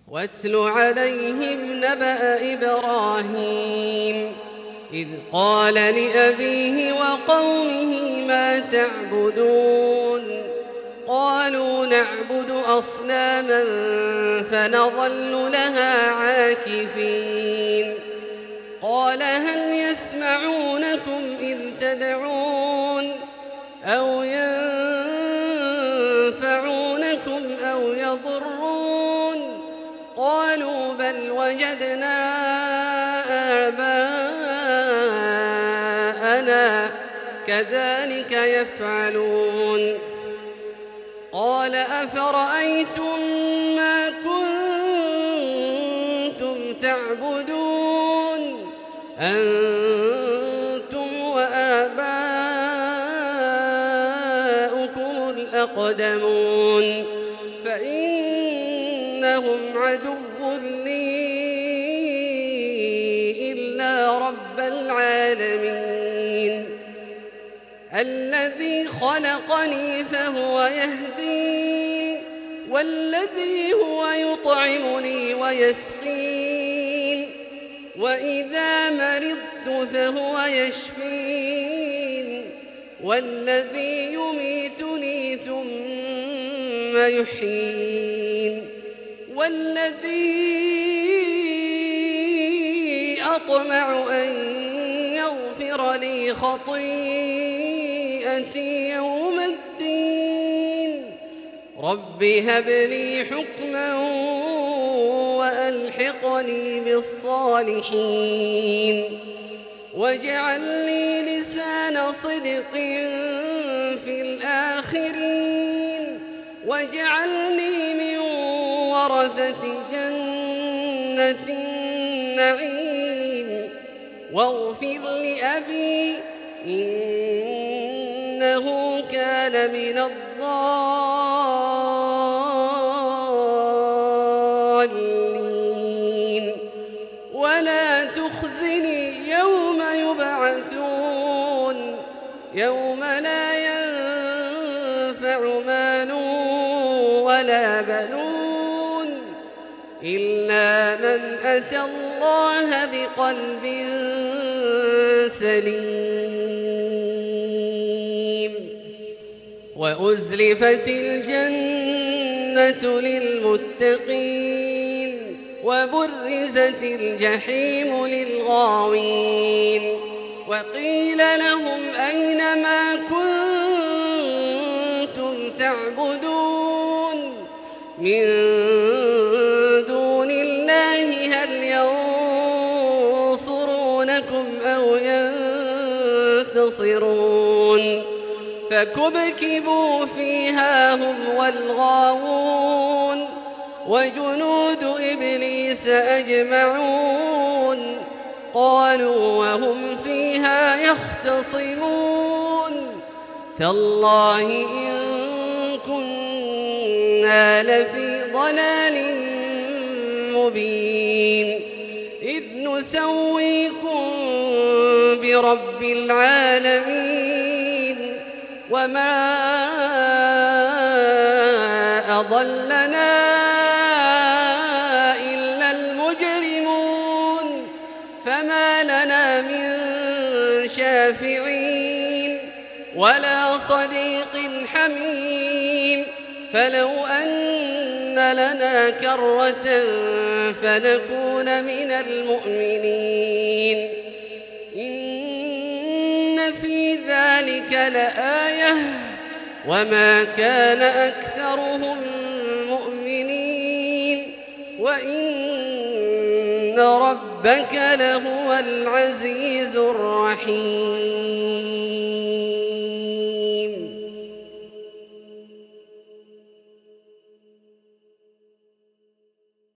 واتل عليهم نبأ إبراهيم إذ قال لأبيه وقومه ما تعبدون قالوا نعبد أصناما فنظل لها عاكفين قال هل يسمعونكم إذ تدعون أو ينفعونكم أو يضرون قالوا بل وجدنا آباءنا كذلك يفعلون قال أفرأيتم ما كنتم تعبدون أنتم وآباؤكم الأقدمون فإنهم عدو لي إلا رب العالمين الذي خلقني فهو يهدين والذي هو يطعمني ويسقين وإذا مرضت فهو يشفين والذي يميتني ثم يحيين والذي أطمع أن يغفر لي خطيئتي يوم الدين رب هب لي حكما وألحقني بالصالحين واجعل لي لسان صدق في الآخرين واجعلني من ورثة جنة النعيم واغفر لأبي إنه كان من الضالين ولا تخزني يوم يبعثون يوم لا ينفع مال ولا بنون إلا من أتى الله بقلب سليم وأزلفت الجنة للمتقين وبرزت الجحيم للغاوين وقيل لهم أين ما كنتم تعبدون من دون الله هل ينصرونكم أو ينتصرون فكبكبوا فيها هم والغاوون وجنود إبليس أجمعون قالوا وهم فيها يختصمون تالله إن كنا لفي ضلال مبين إذ نسويكم برب العالمين وما أضلنا إلا المجرمون فما لنا من شافعين ولا صديق حميم فلو أن لنا كرة فنكون من المؤمنين إن في ذلك لآية وما كان أكثرهم مؤمنين وإن ربك لهو العزيز الرحيم